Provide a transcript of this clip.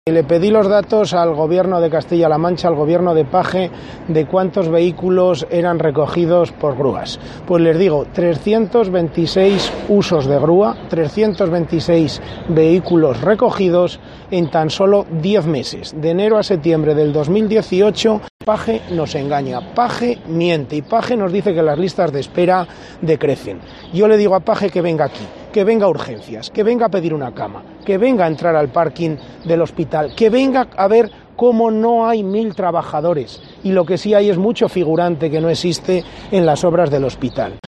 Le pedí los datos al gobierno de Castilla-La Mancha, al gobierno de Paje, de cuántos vehículos eran recogidos por grúas. Pues les digo, 326 usos de grúa, 326 vehículos recogidos en tan solo 10 meses, de enero a septiembre del 2018. Paje nos engaña, Paje miente y Paje nos dice que las listas de espera decrecen. Yo le digo a Paje que venga aquí, que venga a urgencias, que venga a pedir una cama, que venga a entrar al parking del hospital, que venga a ver cómo no hay 1000 trabajadores y lo que sí hay es mucho figurante que no existe en las obras del hospital.